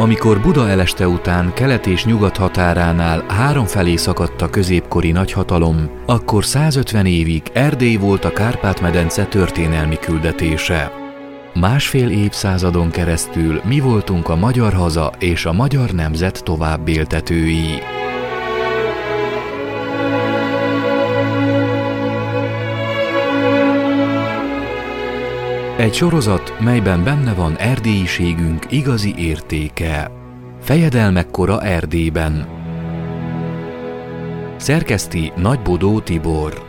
Amikor Buda eleste után kelet és nyugat határánál háromfelé szakadt a középkori nagyhatalom, akkor 150 évig Erdély volt a Kárpát-medence történelmi küldetése. Másfél évszázadon keresztül mi voltunk a magyar haza és a magyar nemzet továbbéltetői. Egy sorozat, melyben benne van erdélyiségünk igazi értéke. Fejedelmek kora Erdélyben. Szerkeszti Nagybodó Tibor.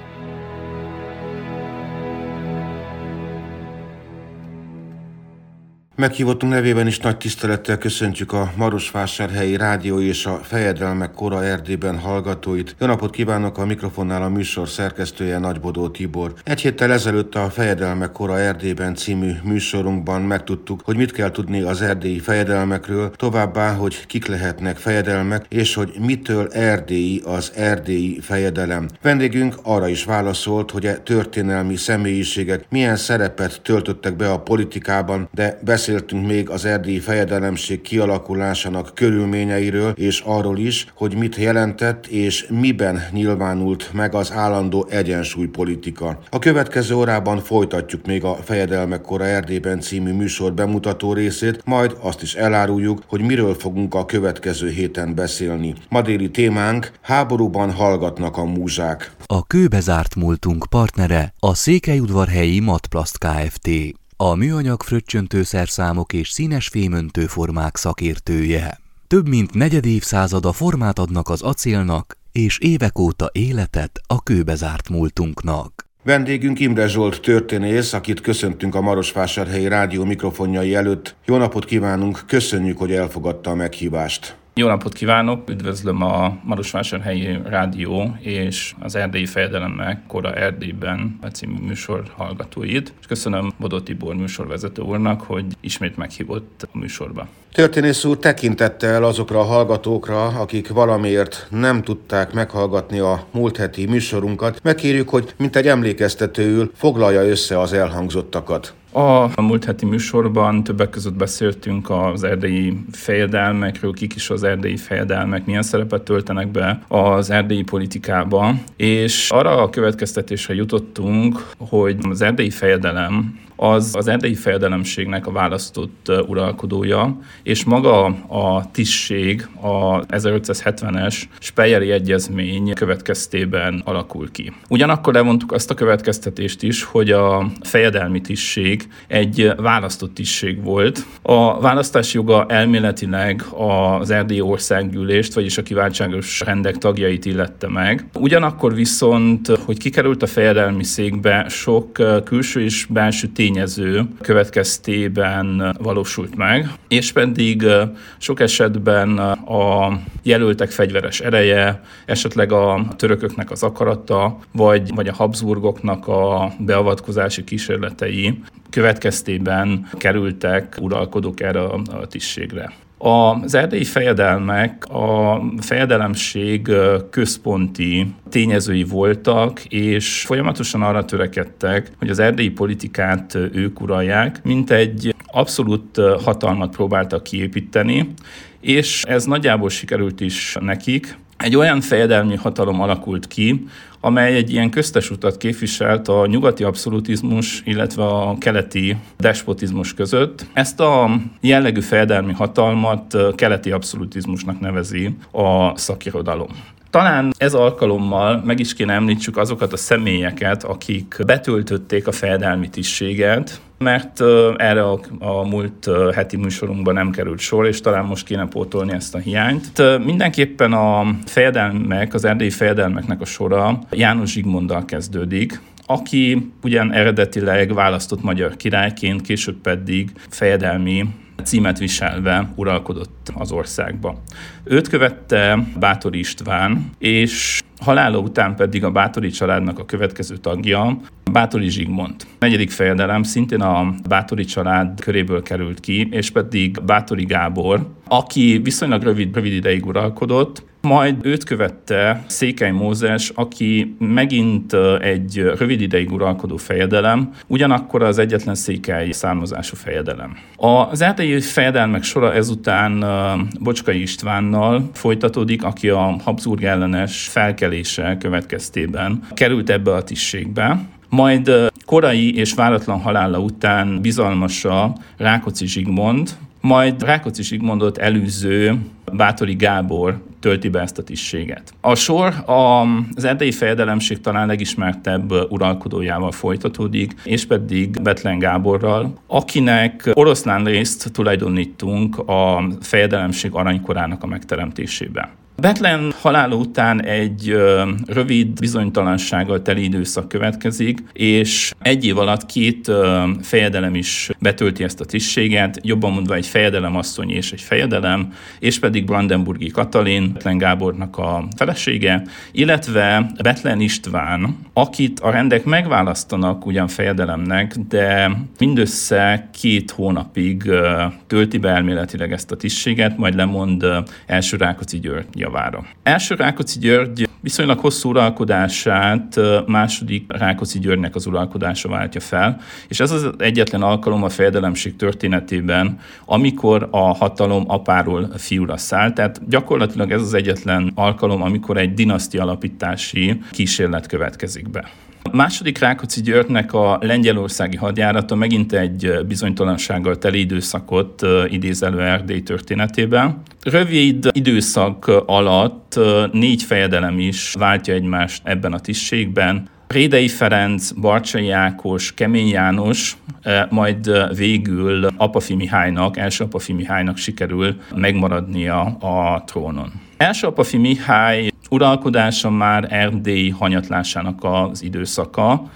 Meghívottunk nevében is nagy tisztelettel köszöntjük a Marosvásárhelyi Rádió és a Fejedelmek kora Erdélyben hallgatóit. Jó napot kívánok, a mikrofonnál a műsor szerkesztője Nagybodó Tibor. Egy héttel ezelőtt a Fejedelmek kora Erdélyben című műsorunkban megtudtuk, hogy mit kell tudni az erdélyi fejedelmekről, továbbá, hogy kik lehetnek fejedelmek, és hogy mitől erdélyi az erdélyi fejedelem. Vendégünk arra is válaszolt, hogy a történelmi személyiségek milyen szerepet töltöttek be a politikában, de beszéltünk még az erdélyi fejedelemség kialakulásának körülményeiről, és arról is, hogy mit jelentett és miben nyilvánult meg az állandó egyensúlypolitika. A következő órában folytatjuk még a Fejedelmek kora Erdélyben című műsor bemutató részét, majd azt is eláruljuk, hogy miről fogunk a következő héten beszélni. Ma déli témánk: háborúban hallgatnak a múzsák. A kőbe zárt múltunk partnere a Székelyudvarhelyi Matplast Kft., a műanyag fröccsöntőszerszámok és színes fémöntőformák szakértője. Több mint negyed évszázada formát adnak az acélnak, és évek óta életet a kőbe zárt múltunknak. Vendégünk Imre Zsolt történész, akit köszöntünk a Marosvásárhelyi Rádió mikrofonjai előtt. Jó napot kívánunk, köszönjük, hogy elfogadta a meghívást. Jó napot kívánok! Üdvözlöm a Marosvásárhelyi Rádió és az Erdélyi Fejedelmek kora Erdélyben című műsor hallgatóit. És köszönöm Bodó Tibor műsorvezető úrnak, hogy ismét meghívott a műsorba. Történész úr, tekintettel azokra a hallgatókra, akik valamiért nem tudták meghallgatni a múlt heti műsorunkat, megkérjük, hogy mint egy emlékeztetőül foglalja össze az elhangzottakat. A múlt heti műsorban többek között beszéltünk az erdélyi fejedelmekről, kik is az erdélyi fejedelmek, milyen szerepet töltenek be az erdélyi politikába, és arra a következtetésre jutottunk, hogy az erdélyi fejedelem az erdélyi fejedelemségnek a választott uralkodója, és maga a tisztség a 1570-es Speyeri Egyezmény következtében alakul ki. Ugyanakkor levontuk azt a következtetést is, hogy a fejedelmi tisztség egy választott tisztség volt. A választási joga elméletileg az erdélyi országgyűlést, vagyis a kiváltságos rendek tagjait illette meg. Ugyanakkor viszont, hogy kikerült a fejedelmi székbe, sok külső és belső tényező következtében valósult meg, és pedig sok esetben a jelöltek fegyveres ereje, esetleg a törököknek az akarata, vagy a Habsburgoknak a beavatkozási kísérletei következtében kerültek uralkodók erre a tisztségre. Az erdélyi fejedelmek a fejedelemség központi tényezői voltak, és folyamatosan arra törekedtek, hogy az erdélyi politikát ők uralják, mint egy abszolút hatalmat próbáltak kiépíteni, és ez nagyjából sikerült is nekik. Egy olyan fejedelmi hatalom alakult ki, amely egy ilyen köztes utat képviselt a nyugati abszolutizmus, illetve a keleti despotizmus között. Ezt a jellegű fejedelmi hatalmat keleti abszolutizmusnak nevezi a szakirodalom. Talán ez alkalommal meg is kéne említsük azokat a személyeket, akik betöltötték a fejedelmi tisztséget, mert erre a múlt heti műsorunkban nem került sor, és talán most kéne pótolni ezt a hiányt. Mindenképpen a fejedelmek, az erdélyi fejedelmeknek a sora János Zsigmonddal kezdődik, aki ugyan eredetileg választott magyar királyként, később pedig fejedelmi címet viselve uralkodott az országba. Őt követte Báthory István, és halála után pedig a Báthory családnak a következő tagja, Báthory Zsigmond. A negyedik fejedelem szintén a Báthory család köréből került ki, és pedig Báthory Gábor, aki viszonylag rövid ideig uralkodott, majd őt követte Székely Mózes, aki megint egy rövid ideig uralkodó fejedelem, ugyanakkor az egyetlen székely származású fejedelem. Az erdélyi erdélyi fejedelmek sora ezután Bocskai Istvánnal folytatódik, aki a Habsburg ellenes felkelése következtében került ebbe a tisztségbe. Majd korai és váratlan halála után bizalmasa Rákóczi Zsigmond, majd Rákóczi Zsigmondot előző Báthory Gábor tölti be ezt a tisztséget. A sor az erdélyi fejedelemség talán legismertebb uralkodójával folytatódik, és pedig Bethlen Gáborral, akinek oroszlán részt tulajdonítunk a fejedelemség aranykorának a megteremtésébe. Bethlen halála után egy rövid bizonytalansággal teli időszak következik, és egy év alatt 2 fejedelem is betölti ezt a tisztséget, jobban mondva egy fejedelemasszony és egy fejedelem, és pedig Brandenburgi Katalin, Bethlen Gábornak a felesége, illetve Bethlen István, akit a rendek megválasztanak ugyan fejedelemnek, de mindössze 2 hónapig tölti be elméletileg ezt a tisztséget, majd lemond első Rákóczi György javára. Első Rákóczi György viszonylag hosszú uralkodását második Rákóczi Györgynek az uralkodása váltja fel, és ez az egyetlen alkalom a fejedelemség történetében, amikor a hatalom apáról fiúra száll. Tehát gyakorlatilag ez az egyetlen alkalom, amikor egy dinasztia alapítási kísérlet következik be. A második Rákóczi Györgynek a lengyelországi hadjárata megint egy bizonytalansággal teli időszakot idéz elő Erdély történetében. Rövid időszak alatt 4 fejedelem is váltja egymást ebben a tisztségben. Rédei Ferenc, Barcsay Ákos, Kemény János, majd végül Apafi Mihálynak, első Apafi Mihálynak sikerül megmaradnia a trónon. Első Apafi Mihály uralkodása már Erdély hanyatlásának az időszaka,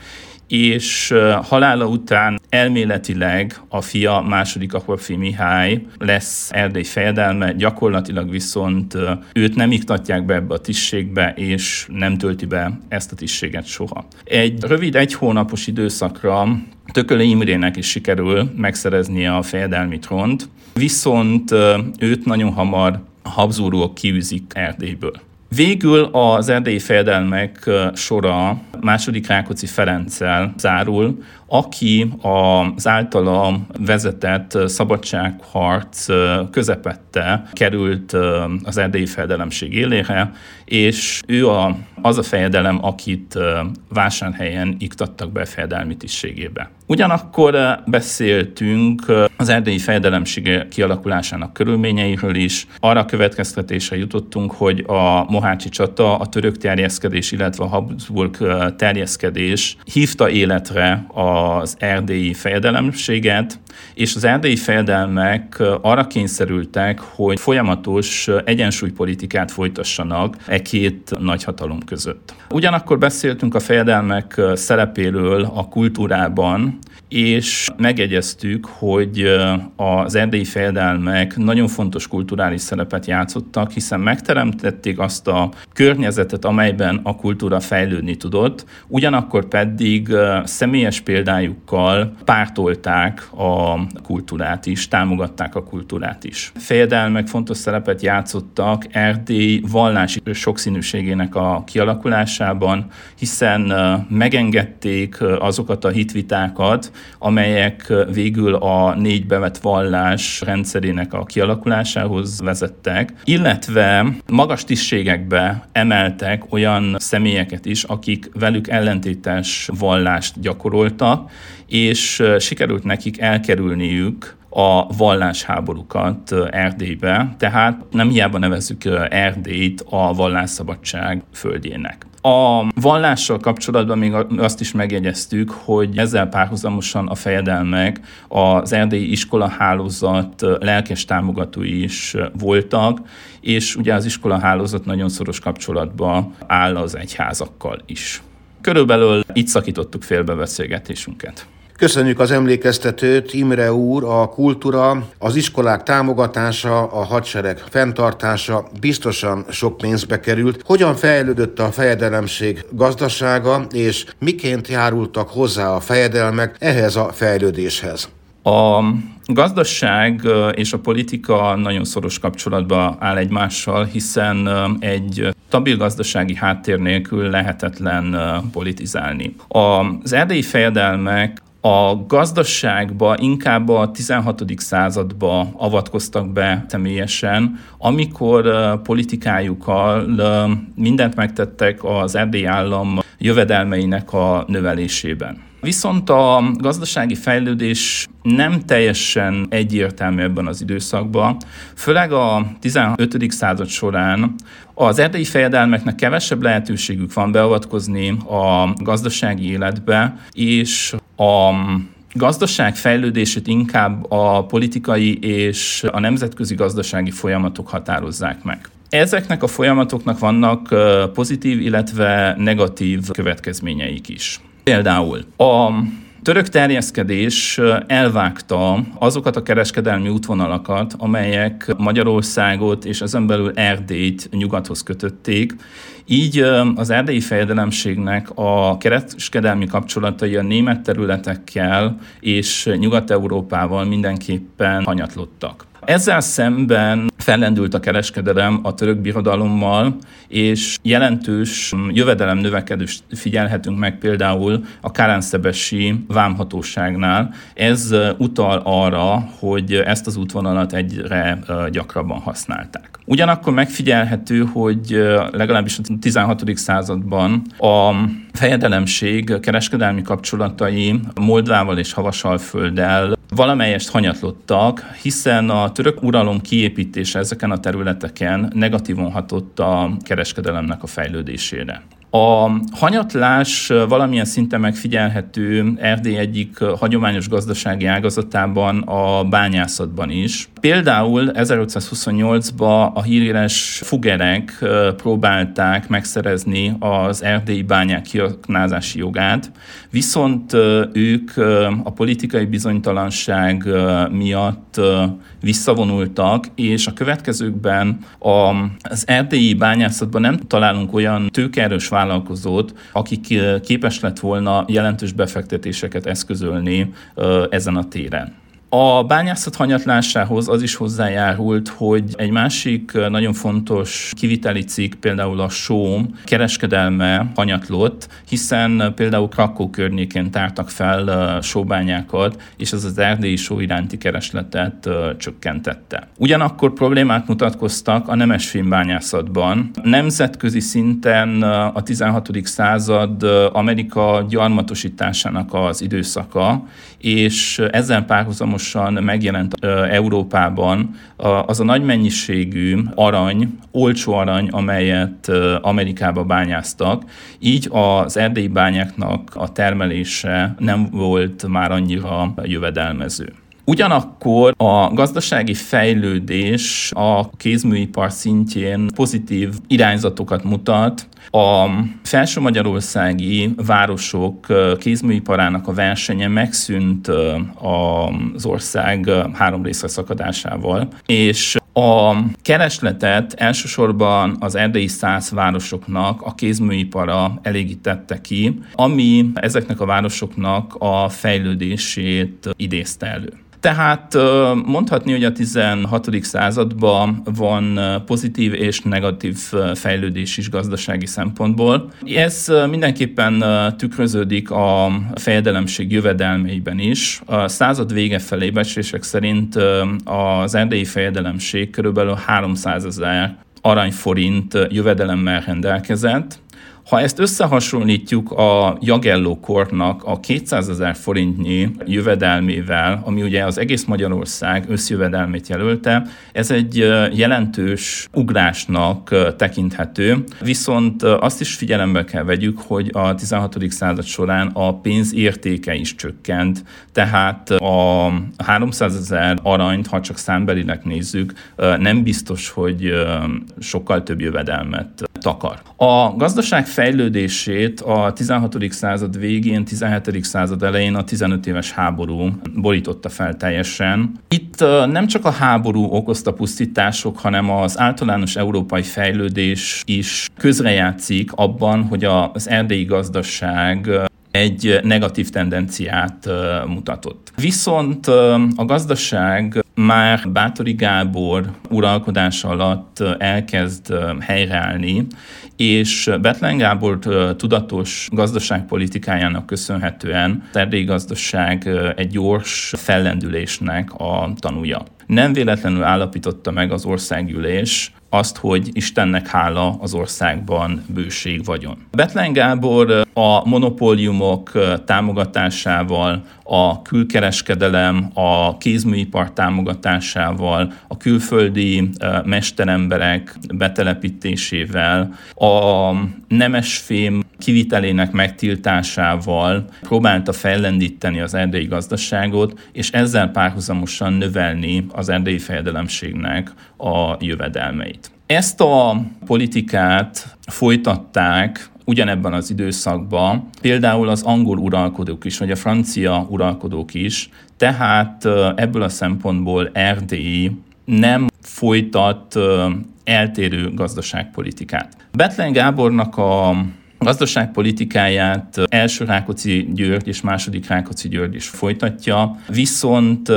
és halála után elméletileg a fia második Apafi Mihály lesz Erdély fejedelme, gyakorlatilag viszont őt nem iktatják be ebbe a tisztségbe, és nem tölti be ezt a tisztséget soha. Egy rövid 1 hónapos időszakra Tököli Imrének is sikerül megszereznie a fejedelmi trónt, viszont őt nagyon hamar a Habsburgok kiűzik Erdélyből. Végül az erdélyi fejedelmek sora második Rákóczi Ferenccel zárul, aki az általa vezetett szabadságharc közepette került az erdélyi fejedelemség élére, és ő az a fejedelem, akit Vásárhelyen iktattak be fejedelmi tisztségébe. Ugyanakkor beszéltünk az erdélyi fejedelemség kialakulásának körülményeiről is. Arra következtetésre jutottunk, hogy a mohácsi csata, a török terjeszkedés, illetve a Habsburg terjeszkedés hívta életre az erdélyi fejedelemséget, és az erdélyi fejedelmek arra kényszerültek, hogy folyamatos egyensúlypolitikát folytassanak e 2 nagyhatalom között. Ugyanakkor beszéltünk a fejedelmek szerepéről a kultúrában, és megjegyeztük, hogy az erdélyi fejedelmek nagyon fontos kulturális szerepet játszottak, hiszen megteremtették azt a környezetet, amelyben a kultúra fejlődni tudott, ugyanakkor pedig személyes példájukkal pártolták a kultúrát is, támogatták a kultúrát is. Fejedelmek fontos szerepet játszottak Erdély vallási sokszínűségének a kialakulásában, hiszen megengedték azokat a hitvitákat, amelyek végül a 4 bevett vallás rendszerének a kialakulásához vezettek, illetve magas tisztségekbe emeltek olyan személyeket is, akik velük ellentétes vallást gyakoroltak, és sikerült nekik elkerülniük a vallásháborúkat Erdélybe, tehát nem hiába nevezzük Erdélyt a vallásszabadság földjének. A vallással kapcsolatban még azt is megjegyeztük, hogy ezzel párhuzamosan a fejedelmek az erdélyi iskolahálózat lelkes támogatói is voltak, és ugye az iskolahálózat nagyon szoros kapcsolatban áll az egyházakkal is. Körülbelül itt szakítottuk félbe beszélgetésünket. Köszönjük az emlékeztetőt, Imre úr, a kultúra, az iskolák támogatása, a hadsereg fenntartása biztosan sok pénzbe került. Hogyan fejlődött a fejedelemség gazdasága, és miként járultak hozzá a fejedelmek ehhez a fejlődéshez? A gazdaság és a politika nagyon szoros kapcsolatban áll egymással, hiszen egy stabil gazdasági háttér nélkül lehetetlen politizálni. Az erdélyi fejedelmek A gazdaságba inkább a 16. századba avatkoztak be személyesen, amikor politikájukkal mindent megtettek az erdélyi állam jövedelmeinek a növelésében. Viszont a gazdasági fejlődés nem teljesen egyértelmű ebben az időszakban, főleg a 15. század során az erdélyi fejedelmeknek kevesebb lehetőségük van beavatkozni a gazdasági életbe, és a gazdaság fejlődését inkább a politikai és a nemzetközi gazdasági folyamatok határozzák meg. Ezeknek a folyamatoknak vannak pozitív, illetve negatív következményeik is. Például a török terjeszkedés elvágta azokat a kereskedelmi útvonalakat, amelyek Magyarországot és ezen belül Erdélyt nyugathoz kötötték. Így az erdélyi fejedelemségnek a kereskedelmi kapcsolatai a német területekkel és Nyugat-Európával mindenképpen hanyatlottak. Ezzel szemben fellendült a kereskedelem a török birodalommal, és jelentős jövedelemnövekedést figyelhetünk meg például a kálánszebesi vámhatóságnál. Ez utal arra, hogy ezt az útvonalat egyre gyakrabban használták. Ugyanakkor megfigyelhető, hogy legalábbis a 16. században a fejedelemség kereskedelmi kapcsolatai Moldvával és Havasalfölddel valamelyest hanyatlottak, hiszen a török uralom kiépítése ezeken a területeken negatívan hatott a kereskedelemnek a fejlődésére. A hanyatlás valamilyen szinten megfigyelhető Erdély egyik hagyományos gazdasági ágazatában, a bányászatban is. Például 1528-ban a híres fugerek próbálták megszerezni az erdélyi bányák kiaknázási jogát, viszont ők a politikai bizonytalanság miatt visszavonultak, és a következőkben az erdélyi bányászatban nem találunk olyan tőkeerős vállalkozót, aki képes lett volna jelentős befektetéseket eszközölni ezen a téren. A bányászat hanyatlásához az is hozzájárult, hogy egy másik nagyon fontos kiviteli cikk, például a só kereskedelme hanyatlott, hiszen például Krakkó környékén tártak fel sóbányákat, és ez az erdélyi só iránti keresletet csökkentette. Ugyanakkor problémák mutatkoztak a nemesfémbányászatban. Nemzetközi szinten a 16. század Amerika gyarmatosításának az időszaka, és ezzel párhuzamosan megjelent Európában az a nagy mennyiségű arany, olcsó arany, amelyet Amerikába bányáztak, így az erdélyi bányáknak a termelése nem volt már annyira jövedelmező. Ugyanakkor a gazdasági fejlődés a kézműipar szintjén pozitív irányzatokat mutat. A felső-magyarországi városok kézműiparának a versenye megszűnt az ország három részre szakadásával, és a keresletet elsősorban az erdélyi szász városoknak a kézműipara elégítette ki, ami ezeknek a városoknak a fejlődését idézte elő. Tehát mondhatni, hogy a 16. században van pozitív és negatív fejlődés is gazdasági szempontból. Ez mindenképpen tükröződik a fejedelemség jövedelmeiben is. A század vége felé becslések szerint az erdélyi fejedelemség körülbelül 300 000 aranyforint jövedelemmel rendelkezett. Ha ezt összehasonlítjuk a Jagelló kornak a 200 000 forintnyi jövedelmével, ami ugye az egész Magyarország összjövedelmét jelölte, ez egy jelentős ugrásnak tekinthető, viszont azt is figyelembe kell vegyük, hogy a 16. század során a pénz értéke is csökkent, tehát a 300 000 aranyt, ha csak számbelileg nézzük, nem biztos, hogy sokkal több jövedelmet takar. A gazdaság fejlődését a 16. század végén, 17. század elején a 15 éves háború borította fel teljesen. Itt nem csak a háború okozta pusztítások, hanem az általános európai fejlődés is közrejátszik abban, hogy az erdélyi gazdaság egy negatív tendenciát mutatott. Viszont a gazdaság már Báthory Gábor uralkodása alatt elkezd helyreállni, és Bethlen Gábor tudatos gazdaságpolitikájának köszönhetően az erdélyi gazdaság egy gyors fellendülésnek a tanúja. Nem véletlenül állapította meg az országgyűlés azt, hogy Istennek hála az országban bőség vagyon. Bethlen Gábor a monopóliumok támogatásával, a külkereskedelem, a kézműipar támogatásával, a külföldi mesteremberek betelepítésével, a nemesfém kivitelének megtiltásával próbálta fellendíteni az erdélyi gazdaságot, és ezzel párhuzamosan növelni az erdélyi fejedelemségnek a jövedelmeit. Ezt a politikát folytatták ugyanebben az időszakban például az angol uralkodók is, vagy a francia uralkodók is, tehát ebből a szempontból Erdély nem folytat eltérő gazdaságpolitikát. Bethlen Gábornak a gazdaságpolitikáját első Rákóczi György és második Rákóczi György is folytatja, viszont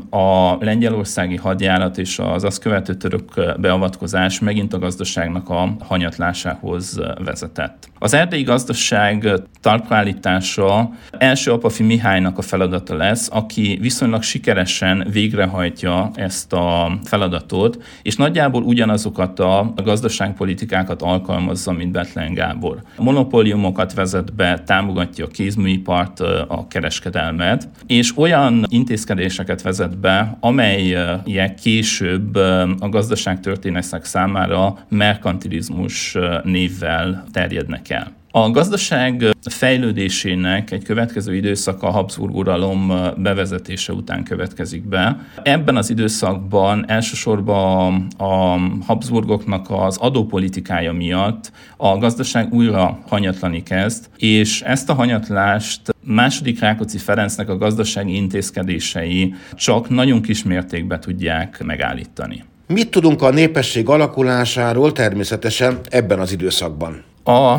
a lengyelországi hadjárat és az azt követő török beavatkozás megint a gazdaságnak a hanyatlásához vezetett. Az erdélyi gazdaság talpraállítása első Apafi Mihálynak a feladata lesz, aki viszonylag sikeresen végrehajtja ezt a feladatot, és nagyjából ugyanazokat a gazdaságpolitikákat alkalmazza, mint Bethlen Gábor. Monopóliumokat vezet be, támogatja a kézműipart, a kereskedelmet, és olyan intézkedéseket vezet be, amelyek később a gazdaságtörténészek számára merkantilizmus névvel terjednek el. A gazdaság fejlődésének egy következő időszaka a Habsburg uralom bevezetése után következik be. Ebben az időszakban elsősorban a Habsburgoknak az adópolitikája miatt a gazdaság újra hanyatlani kezd, és ezt a hanyatlást második Rákóczi Ferencnek a gazdasági intézkedései csak nagyon kis mértékben tudják megállítani. Mit tudunk a népesség alakulásáról természetesen ebben az időszakban? A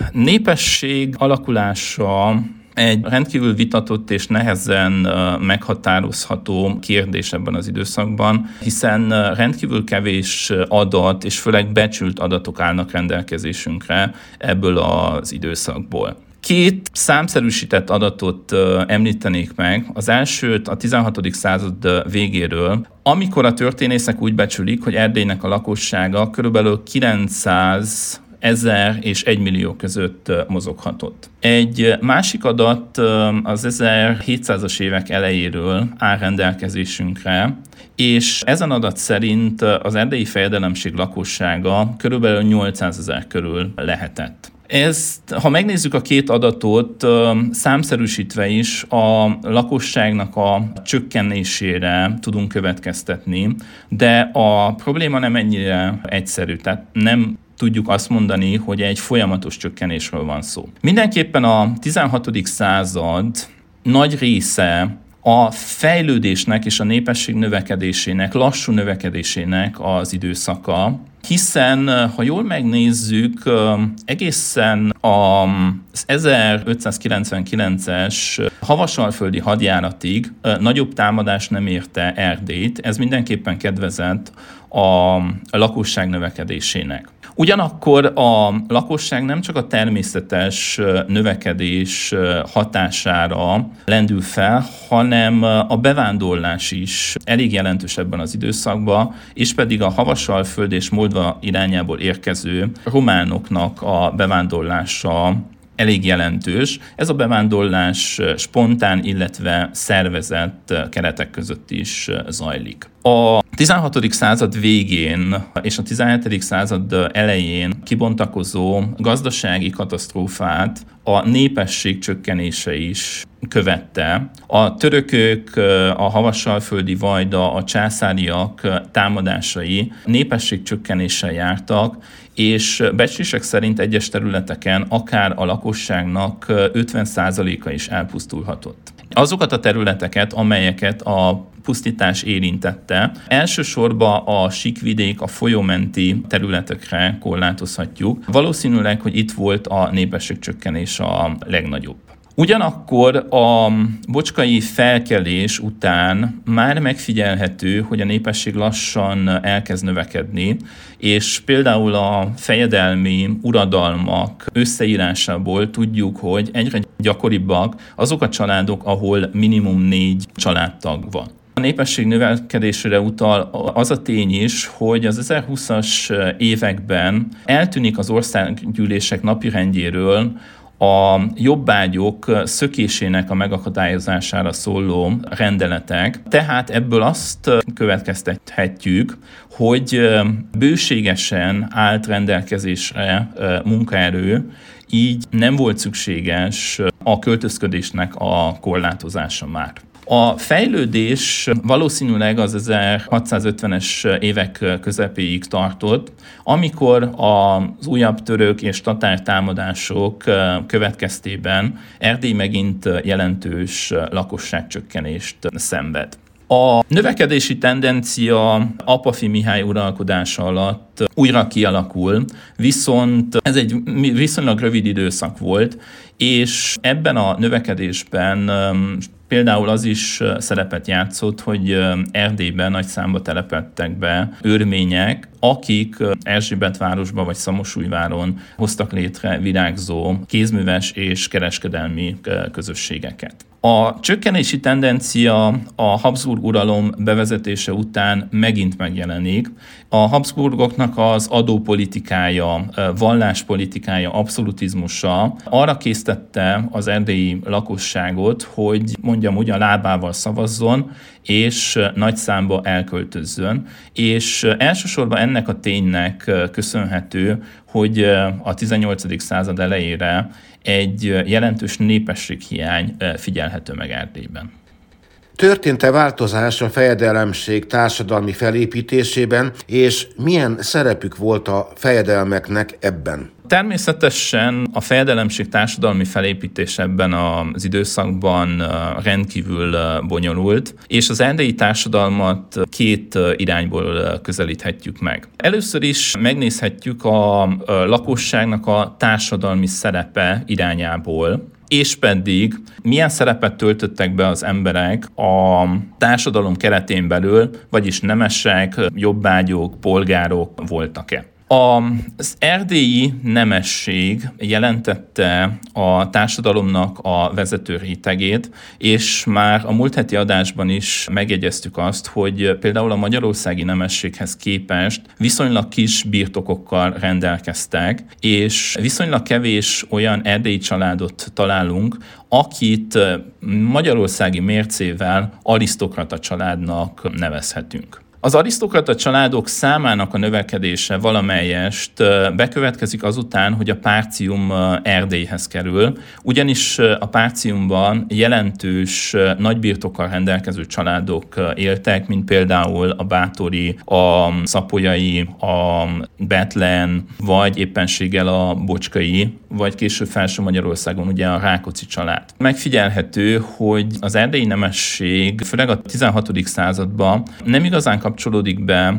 népesség alakulása egy rendkívül vitatott és nehezen meghatározható kérdés ebben az időszakban, hiszen rendkívül kevés adat és főleg becsült adatok állnak rendelkezésünkre ebből az időszakból. Két számszerűsített adatot említenék meg. Az elsőt a 16. század végéről, amikor a történészek úgy becsülik, hogy Erdélynek a lakossága körülbelül 900 000 és 1 millió között mozoghatott. Egy másik adat az 1700-as évek elejéről áll rendelkezésünkre, és ezen adat szerint az erdélyi fejedelemség lakossága körülbelül 800 000 körül lehetett. Ezt, ha megnézzük a két adatot, számszerűsítve is a lakosságnak a csökkenésére tudunk következtetni, de a probléma nem ennyire egyszerű, tehát nem tudjuk azt mondani, hogy egy folyamatos csökkenésről van szó. Mindenképpen a 16. század nagy része a fejlődésnek és a népesség növekedésének, lassú növekedésének az időszaka, hiszen, ha jól megnézzük, egészen az 1599-es havasalföldi hadjáratig nagyobb támadás nem érte Erdélyt, ez mindenképpen kedvezett a lakosság növekedésének. Ugyanakkor a lakosság nem csak a természetes növekedés hatására lendül fel, hanem a bevándorlás is elég jelentős ebben az időszakban, és pedig a Havasalföld és Moldva irányából érkező románoknak a bevándorlása elég jelentős. Ez a bevándorlás spontán, illetve szervezett keretek között is zajlik. A 16. század végén és a 17. század elején kibontakozó gazdasági katasztrófát a népesség csökkenése is követte. A törökök, a havasalföldi vajda, a császáriak támadásai népesség csökkenéssel jártak, és becslések szerint egyes területeken akár a lakosságnak 50%-a is elpusztulhatott. Azokat a területeket, amelyeket a pusztítás érintette, elsősorban a síkvidék, a folyómenti területekre korlátozhatjuk. Valószínűleg, hogy itt volt a népességcsökkenés a legnagyobb. Ugyanakkor a bocskai felkelés után már megfigyelhető, hogy a népesség lassan elkezd növekedni, és például a fejedelmi uradalmak összeírásából tudjuk, hogy egyre gyakoribbak azok a családok, ahol minimum 4 családtag van. A népesség növekedésére utal az a tény is, hogy az 1020-as években eltűnik az országgyűlések napirendjéről a jobbágyok szökésének a megakadályozására szóló rendeletek. Tehát ebből azt következtethetjük, hogy bőségesen állt rendelkezésre munkaerő, így nem volt szükséges a költözködésnek a korlátozása már. A fejlődés valószínűleg az 1650-es évek közepéig tartott, amikor az újabb török és tatár támadások következtében Erdély megint jelentős lakosságcsökkenést szenved. A növekedési tendencia Apafi Mihály uralkodása alatt újra kialakul, viszont ez egy viszonylag rövid időszak volt, és ebben a növekedésben például az is szerepet játszott, hogy Erdélyben nagy számba telepedtek be örmények, akik Erzsébetvárosba vagy Szamosújváron hoztak létre virágzó kézműves és kereskedelmi közösségeket. A csökkenési tendencia a Habsburg uralom bevezetése után megint megjelenik. A Habsburgoknak az adópolitikája, valláspolitikája, abszolutizmusa arra késztette az erdélyi lakosságot, hogy mondjam úgy, a lábával szavazzon, és nagy számba elköltözzön. És elsősorban ennek a ténynek köszönhető, hogy a 18. század elejére egy jelentős népességhiány figyelhető meg Erdélyben. Történt-e változás a fejedelemség társadalmi felépítésében, és milyen szerepük volt a fejedelmeknek ebben? Természetesen a fejedelemség társadalmi felépítés ebben az időszakban rendkívül bonyolult, és az erdélyi társadalmat 2 irányból közelíthetjük meg. Először is megnézhetjük a lakosságnak a társadalmi szerepe irányából, és pedig milyen szerepet töltöttek be az emberek a társadalom keretén belül, vagyis nemesek, jobbágyok, polgárok voltak-e. Az erdélyi nemesség jelentette a társadalomnak a vezető rétegét, és már a múlt heti adásban is megjegyeztük azt, hogy például a magyarországi nemességhez képest viszonylag kis birtokokkal rendelkeztek, és viszonylag kevés olyan erdélyi családot találunk, akit magyarországi mércével arisztokrata családnak nevezhetünk. Az arisztokrata családok számának a növekedése valamelyest bekövetkezik azután, hogy a Párcium Erdélyhez kerül, ugyanis a Párciumban jelentős nagybirtokkal rendelkező családok éltek, mint például a bátori, a szapolyai, a Bethlen, vagy éppenséggel a bocskai, vagy később Felső Magyarországon ugye a Rákóczi család. Megfigyelhető, hogy az erdélyi nemesség, főleg a 16. században nem igazán kapcsolódik be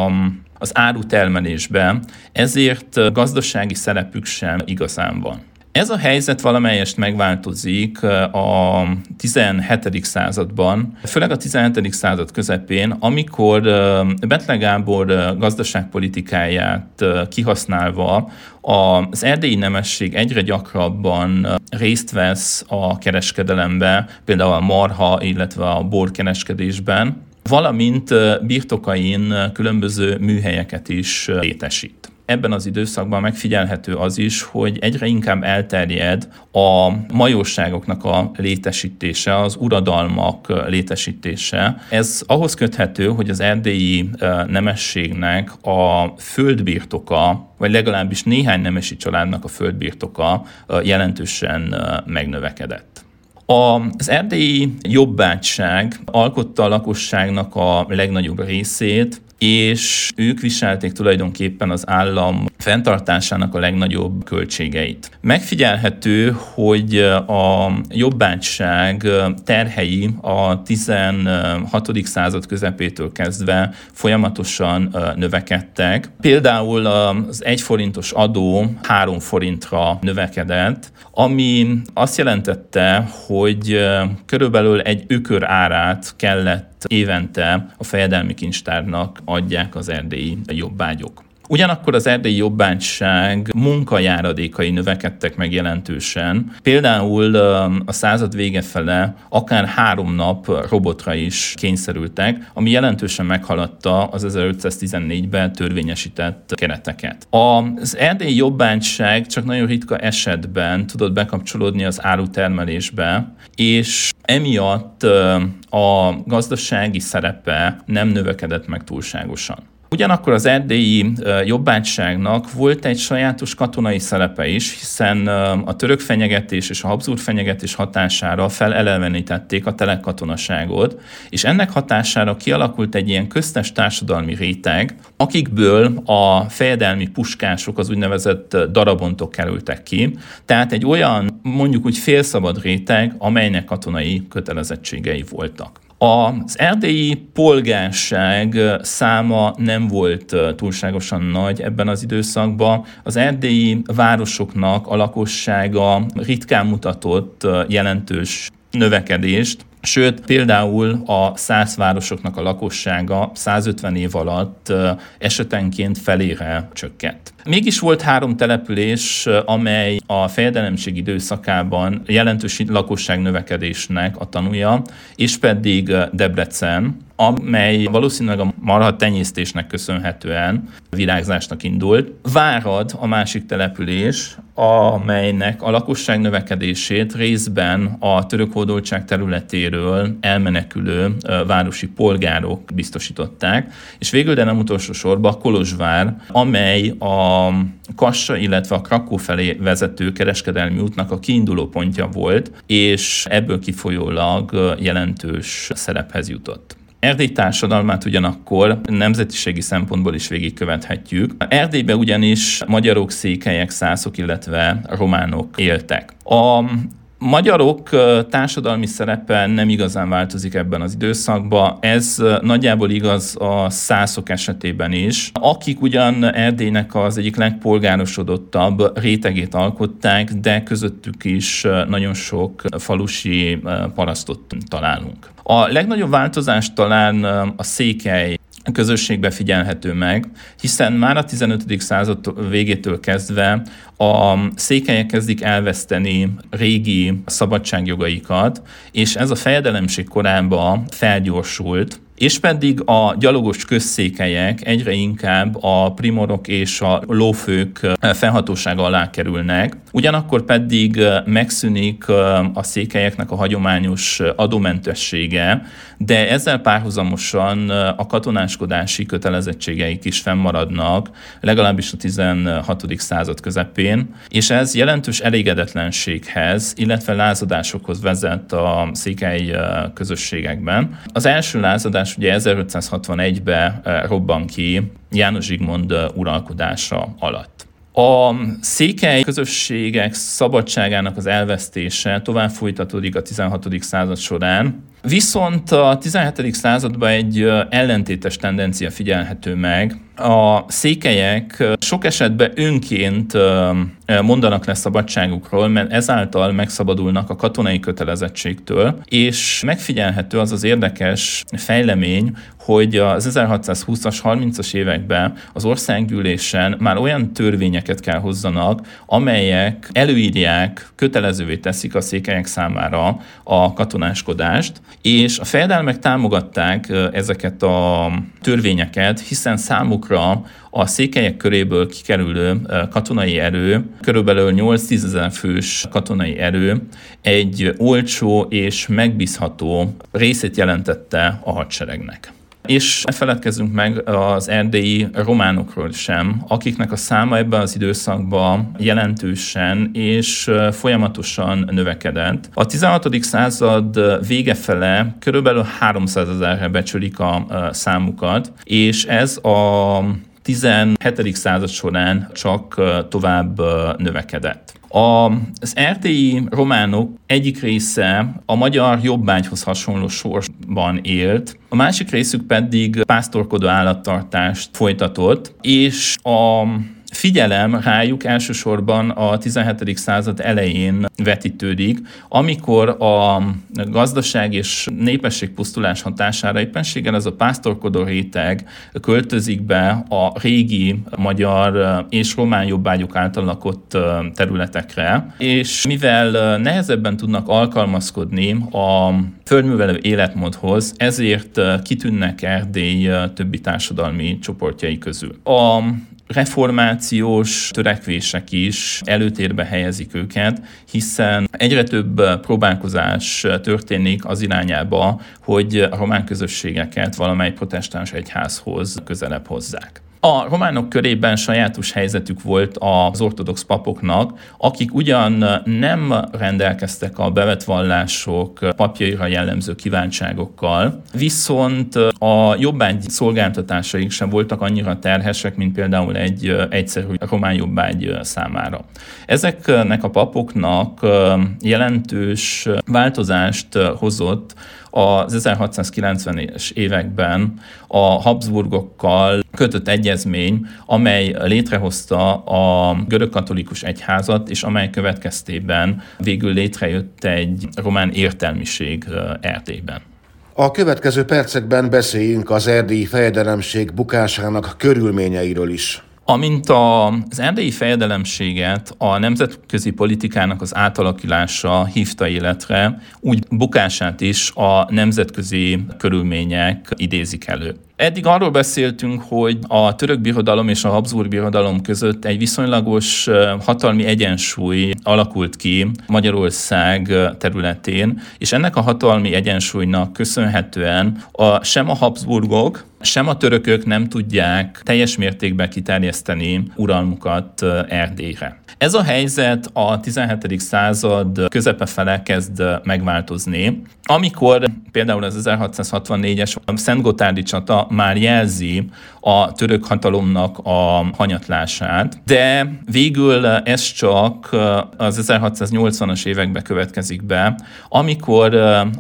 az árutermelésbe, ezért gazdasági szerepük sem igazán van. Ez a helyzet valamelyest megváltozik a 17. században, főleg a 17. század közepén, amikor Bethlen Gábor gazdaságpolitikáját kihasználva az erdélyi nemesség egyre gyakrabban részt vesz a kereskedelembe, például a marha, illetve a borkereskedésben, valamint birtokain különböző műhelyeket is létesít. Ebben az időszakban megfigyelhető az is, hogy egyre inkább elterjed a majorságoknak a létesítése, az uradalmak létesítése. Ez ahhoz köthető, hogy az erdélyi nemességnek a földbirtoka, vagy legalábbis néhány nemesi családnak a földbirtoka jelentősen megnövekedett. Az erdélyi jobbágyság alkotta a lakosságnak a legnagyobb részét, és ők viselték tulajdonképpen az állam fenntartásának a legnagyobb költségeit. Megfigyelhető, hogy a jobbágyság terhei a 16. század közepétől kezdve folyamatosan növekedtek. Például az 1 forintos adó 3 forintra növekedett, ami azt jelentette, hogy körülbelül egy ökör árát kellett évente a fejedelmi kincstárnak adják az erdélyi jobbágyok. Ugyanakkor az erdélyi jobbágyság munkajáradékai növekedtek meg jelentősen. Például a század vége fele akár 3 nap robotra is kényszerültek, ami jelentősen meghaladta az 1514-ben törvényesített kereteket. Az erdélyi jobbágyság csak nagyon ritka esetben tudott bekapcsolódni az árutermelésbe, és emiatt a gazdasági szerepe nem növekedett meg túlságosan. Ugyanakkor az erdélyi jobbágyságnak volt egy sajátos katonai szerepe is, hiszen a török fenyegetés és a Habsburg fenyegetés hatására felelevenítették a telek-katonaságot, és ennek hatására kialakult egy ilyen köztes társadalmi réteg, akikből a fejedelmi puskások, az úgynevezett darabontok kerültek ki, tehát egy olyan, mondjuk úgy félszabad réteg, amelynek katonai kötelezettségei voltak. Az erdélyi polgárság száma nem volt túlságosan nagy ebben az időszakban. Az erdélyi városoknak a lakossága ritkán mutatott jelentős növekedést, sőt, például a szászvárosoknak a lakossága 150 év alatt esetenként felére csökkent. Mégis volt 3 település, amely a fejedelemség időszakában jelentős lakosság növekedésnek a tanúja, és pedig Debrecen, amely valószínűleg a marha tenyésztésnek köszönhetően virágzásnak indult. Várad a másik település, amelynek a lakosság növekedését részben a török hódoltság területéről elmenekülő városi polgárok biztosították, és végül, de nem utolsó sorban Kolozsvár, amely a Kassa, illetve a Krakó felé vezető kereskedelmi útnak a kiinduló pontja volt, és ebből kifolyólag jelentős szerephez jutott. Erdély társadalmát ugyanakkor nemzetiségi szempontból is végigkövethetjük. Erdélyben ugyanis magyarok, székelyek, szászok, illetve románok éltek. A magyarok társadalmi szerepe nem igazán változik ebben az időszakban, ez nagyjából igaz a szászok esetében is, akik ugyan Erdélynek az egyik legpolgárosodottabb rétegét alkották, de közöttük is nagyon sok falusi parasztot találunk. A legnagyobb változás talán a székely közösségbe figyelhető meg, hiszen már a 15. század végétől kezdve a székelyek kezdik elveszteni régi szabadságjogaikat, és ez a fejedelemség korában felgyorsult, és pedig a gyalogos közszékelyek egyre inkább a primorok és a lófők fennhatósága alá kerülnek, ugyanakkor pedig megszűnik a székelyeknek a hagyományos adómentessége, de ezzel párhuzamosan a katonáskodási kötelezettségeik is fennmaradnak, legalábbis a 16. század közepén, és ez jelentős elégedetlenséghez, illetve lázadásokhoz vezet a székely közösségekben. Az első lázadás ugye 1561-ben robban ki János Zsigmond uralkodása alatt. A székely közösségek szabadságának az elvesztése tovább folytatódik a 16. század során, viszont a 17. században egy ellentétes tendencia figyelhető meg. A székelyek sok esetben önként mondanak le szabadságukról, mert ezáltal megszabadulnak a katonai kötelezettségtől, és megfigyelhető az az érdekes fejlemény, hogy az 1620-as, 30-as években az országgyűlésen már olyan törvényeket kell hozzanak, amelyek előírják, kötelezővé teszik a székelyek számára a katonáskodást, és a fejedelmek támogatták ezeket a törvényeket, hiszen számukra a székelyek köréből kikerülő katonai erő, körülbelül 8-10 ezer fős katonai erő egy olcsó és megbízható részét jelentette a hadseregnek. És ne feledkezzünk meg az erdélyi románokról sem, akiknek a száma ebben az időszakban jelentősen és folyamatosan növekedett. A 16. század vége fele körülbelül 300 000-re becsülik a számukat, és ez a 17. század során csak tovább növekedett. Az erdélyi románok egyik része a magyar jobbágyhoz hasonló sorsban élt, a másik részük pedig pásztorkodó állattartást folytatott, és a figyelem rájuk elsősorban a 17. század elején vetítődik, amikor a gazdaság és népességpusztulás hatására éppenséggel ez a pásztorkodó réteg költözik be a régi magyar és román jobbágyok által lakott területekre, és mivel nehezebben tudnak alkalmazkodni a földművelő életmódhoz, ezért kitűnnek Erdély többi társadalmi csoportjai közül. A reformációs törekvések is előtérbe helyezik őket, hiszen egyre több próbálkozás történik az irányába, hogy a román közösségeket valamely protestáns egyházhoz közelebb hozzák. A románok körében sajátos helyzetük volt az ortodox papoknak, akik ugyan nem rendelkeztek a bevett vallások papjaira jellemző kívánságokkal, viszont a jobbágy szolgáltatásaik sem voltak annyira terhesek, mint például egy egyszerű román jobbágy számára. Ezeknek a papoknak jelentős változást hozott az 1690-es években a Habsburgokkal kötött egyezmény, amely létrehozta a görögkatolikus egyházat, és amely következtében végül létrejött egy román értelmiség Erdélyben. A következő percekben beszéljünk az erdélyi fejedelemség bukásának körülményeiről is. Amint az erdélyi fejedelemséget a nemzetközi politikának az átalakulása hívta életre, úgy bukását is a nemzetközi körülmények idézik elő. Eddig arról beszéltünk, hogy a török birodalom és a Habsburg birodalom között egy viszonylagos hatalmi egyensúly alakult ki Magyarország területén, és ennek a hatalmi egyensúlynak köszönhetően sem a Habsburgok, sem a törökök nem tudják teljes mértékben kiterjeszteni uralmukat Erdélyre. Ez a helyzet a 17. század közepe fele kezd megváltozni, amikor például az 1664-es Szentgotthárdi csata már jelzi a török hatalomnak a hanyatlását, de végül ez csak az 1680-as években következik be, amikor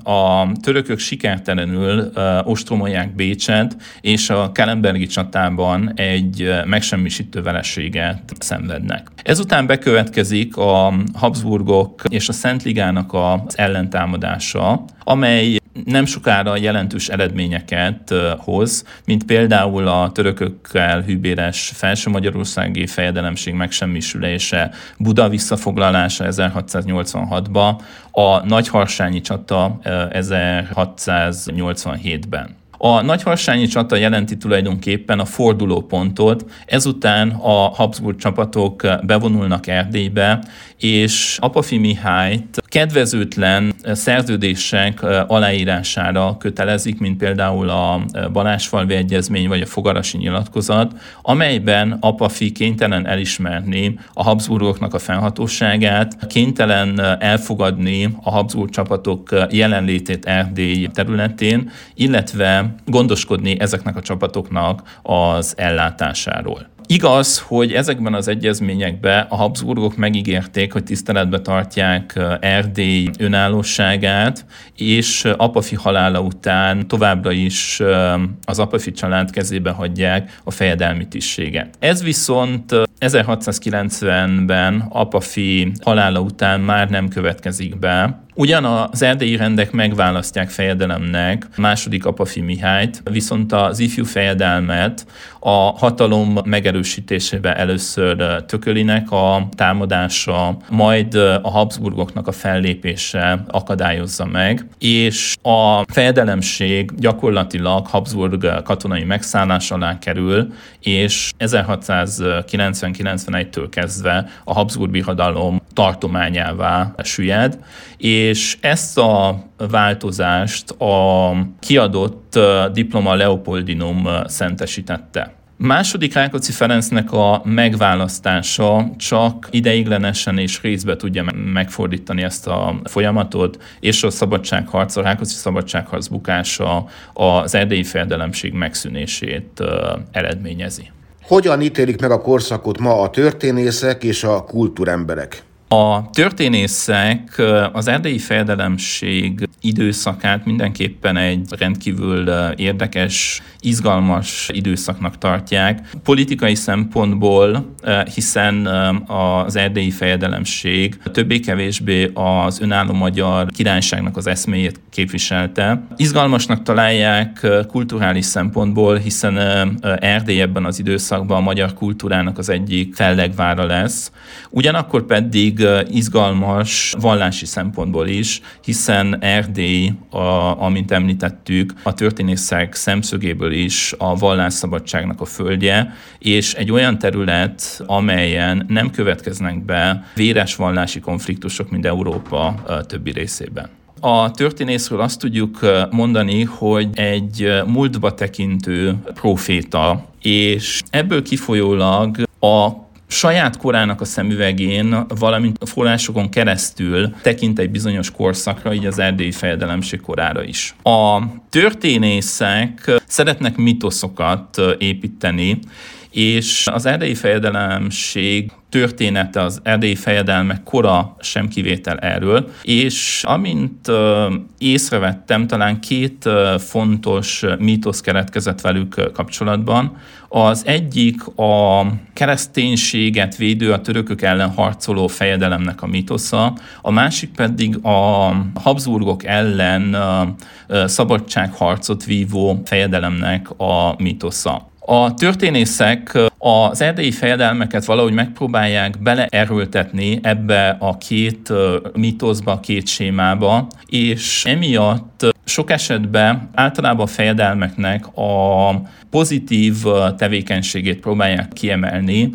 a törökök sikertelenül ostromolják Bécset, és a Kellenbergi csatában egy megsemmisítő vereséget szenvednek. Ezután bekövetkezik a Habsburgok és a Szentligának az ellentámadása, amely nem sokára jelentős eredményeket hoz, mint például a törökökkel hűbéres felső-magyarországi fejedelemség megsemmisülése, Buda visszafoglalása 1686-ban, a Nagyharsányi csata 1687-ben. A Nagyharsányi csata jelenti tulajdonképpen a fordulópontot, ezután a Habsburg csapatok bevonulnak Erdélybe, és Apafi Mihályt kedvezőtlen szerződések aláírására kötelezik, mint például a Balázsfalvi Egyezmény vagy a Fogarasi nyilatkozat, amelyben Apafi kénytelen elismerni a Habsburgoknak a fennhatóságát, kénytelen elfogadni a Habsburg csapatok jelenlétét Erdély területén, illetve gondoskodni ezeknek a csapatoknak az ellátásáról. Igaz, hogy ezekben az egyezményekben a Habsburgok megígérték, hogy tiszteletbe tartják Erdély önállóságát, és Apafi halála után továbbra is az Apafi család kezébe hagyják a fejedelmi tisztséget. Ez viszont 1690-ben Apafi halála után már nem következik be. Ugyan az erdélyi rendek megválasztják fejedelemnek második Apafi Mihályt, viszont az ifjú fejedelmet a hatalom megerősítésébe először Tökölinek a támadása, majd a Habsburgoknak a fellépése akadályozza meg, és a fejedelemség gyakorlatilag Habsburg katonai megszállás alá kerül, és 1690-91-től kezdve a Habsburg birodalom tartományává süllyed, és ezt a változást a kiadott diploma Leopoldinum szentesítette. Második Rákóczi Ferencnek a megválasztása csak ideiglenesen és részbe tudja megfordítani ezt a folyamatot, és a szabadságharc, a Rákóczi szabadságharc bukása az erdélyi fejedelemség megszűnését eredményezi. Hogyan ítélik meg a korszakot ma a történészek és a kultúremberek? A történészek az erdélyi fejedelemség időszakát mindenképpen egy rendkívül érdekes, izgalmas időszaknak tartják. Politikai szempontból, hiszen az erdélyi fejedelemség többé-kevésbé az önálló magyar királyságnak az eszméjét képviselte. Izgalmasnak találják kulturális szempontból, hiszen Erdély ebben az időszakban a magyar kultúrának az egyik fellegvára lesz. Ugyanakkor pedig izgalmas vallási szempontból is, hiszen Erdély, amint említettük, a történészek szemszögéből is a vallásszabadságnak a földje, és egy olyan terület, amelyen nem következnek be véres vallási konfliktusok, mint Európa többi részében. A történészről azt tudjuk mondani, hogy egy múltba tekintő próféta, és ebből kifolyólag a saját korának a szemüvegén, valamint a forrásokon keresztül tekint egy bizonyos korszakra, így az erdélyi fejedelemség korára is. A történészek szeretnek mitoszokat építeni, és az erdélyi fejedelemség története, az erdélyi fejedelmek kora sem kivétel erről, és amint észrevettem, talán két fontos mítosz keletkezett velük kapcsolatban. Az egyik a kereszténységet védő, a törökök ellen harcoló fejedelemnek a mítosza, a másik pedig a Habsburgok ellen szabadságharcot vívó fejedelemnek a mítosza. A történészek az erdélyi fejedelmeket valahogy megpróbálják beleerőltetni ebbe a két mítoszba, a két sémába, és emiatt sok esetben általában a fejedelmeknek a pozitív tevékenységét próbálják kiemelni,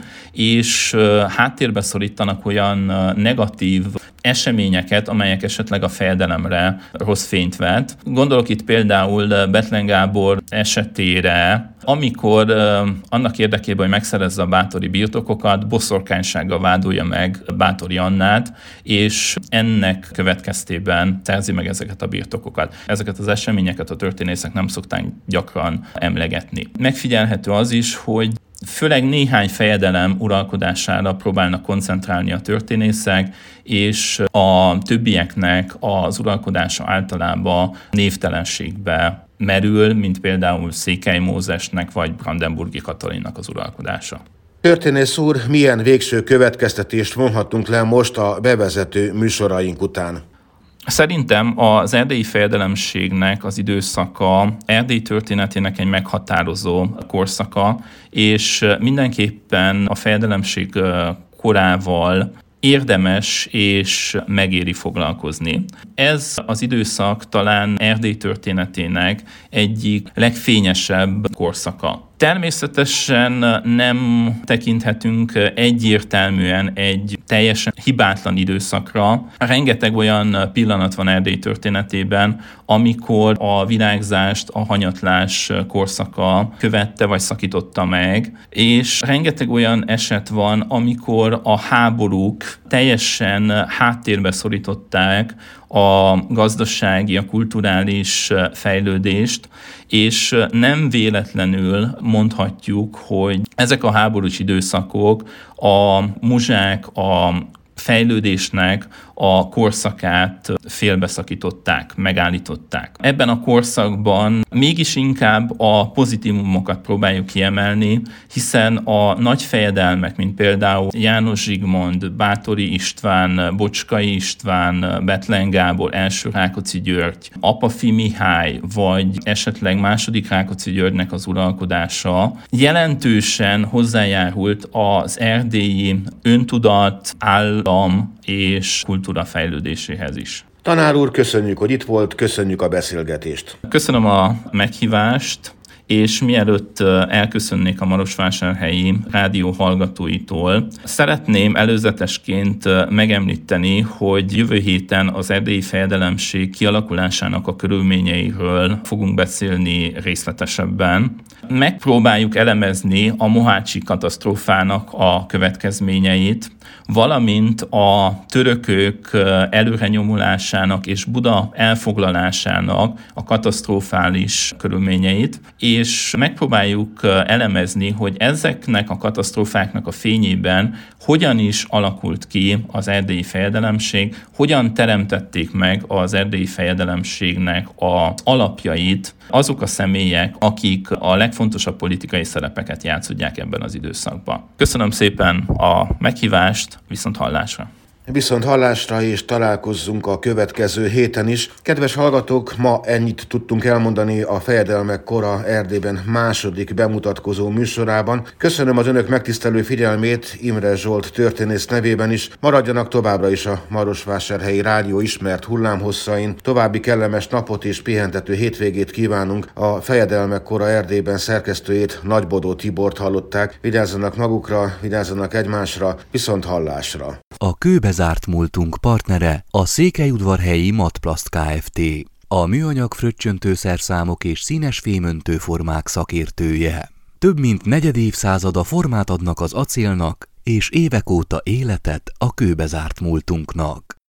és háttérbe szorítanak olyan negatív eseményeket, amelyek esetleg a fejedelemre rossz fényt vet. Gondolok itt például Bethlen Gábor esetére, amikor annak érdekében, hogy megszerezze a bátori birtokokat, boszorkánysággal vádolja meg Báthori Annát, és ennek következtében szerzi meg ezeket a birtokokat. Ezeket az eseményeket a történészek nem szokták gyakran emlegetni. Megfigyelhető az is, hogy főleg néhány fejedelem uralkodására próbálnak koncentrálni a történészek, és a többieknek az uralkodása általában névtelenségbe merül, mint például Székely Mózesnek vagy Brandenburgi Katalinnak az uralkodása. Történész úr, milyen végső következtetést vonhatunk le most a bevezető műsoraink után? Szerintem az erdélyi fejedelemségnek az időszaka Erdély történetének egy meghatározó korszaka, és mindenképpen a fejedelemség korával érdemes és megéri foglalkozni. Ez az időszak talán Erdély történetének egyik legfényesebb korszaka. Természetesen nem tekinthetünk egyértelműen egy teljesen hibátlan időszakra. Rengeteg olyan pillanat van Erdély történetében, amikor a virágzást a hanyatlás korszaka követte vagy szakította meg, és rengeteg olyan eset van, amikor a háborúk teljesen háttérbe szorították a gazdasági, a kulturális fejlődést, és nem véletlenül mondhatjuk, hogy ezek a háborús időszakok a muzsák, a fejlődésnek a korszakát félbeszakították, megállították. Ebben a korszakban mégis inkább a pozitívumokat próbáljuk kiemelni, hiszen a nagy fejedelmek, mint például János Zsigmond, Báthori István, Bocskai István, Bethlen Gábor, első Rákóczi György, Apafi Mihály, vagy esetleg második Rákóczi Györgynek az uralkodása jelentősen hozzájárult az erdélyi öntudat, állam és kultúra fejlődéséhez is. Tanár úr, köszönjük, hogy itt volt, köszönjük a beszélgetést. Köszönöm a meghívást, és mielőtt elköszönnék a marosvásárhelyi rádió hallgatóitól, szeretném előzetesként megemlíteni, hogy jövő héten az erdélyi fejedelemség kialakulásának a körülményeiről fogunk beszélni részletesebben. Megpróbáljuk elemezni a mohácsi katasztrófának a következményeit, valamint a törökök előrenyomulásának és Buda elfoglalásának a katasztrofális körülményeit, és megpróbáljuk elemezni, hogy ezeknek a katasztrófáknak a fényében hogyan is alakult ki az erdélyi fejedelemség, hogyan teremtették meg az erdélyi fejedelemségnek az alapjait azok a személyek, akik a legfontosabb politikai szerepeket játszodják ebben az időszakban. Köszönöm szépen a meghívást, viszont hallásra! Viszont hallásra, és találkozzunk a következő héten is. Kedves hallgatók, ma ennyit tudtunk elmondani a Fejedelmek kora Erdélyben második bemutatkozó műsorában. Köszönöm az önök megtisztelő figyelmét Imre Zsolt történész nevében is. Maradjanak továbbra is a Marosvásárhelyi Rádió ismert hullámhosszain. További kellemes napot és pihentető hétvégét kívánunk. A Fejedelmek kora Erdélyben szerkesztőjét, Nagybodó Tibort hallották. Vigyázzanak magukra, vigyázzanak egymásra, viszont hallásra. A kőbezárt múltunk partnere a Székelyudvarhelyi Matplast Kft. A műanyag fröccsöntőszerszámok és színes fémöntő formák szakértője. Több mint negyed évszázada formát adnak az acélnak, és évek óta életet a kőbezárt múltunknak.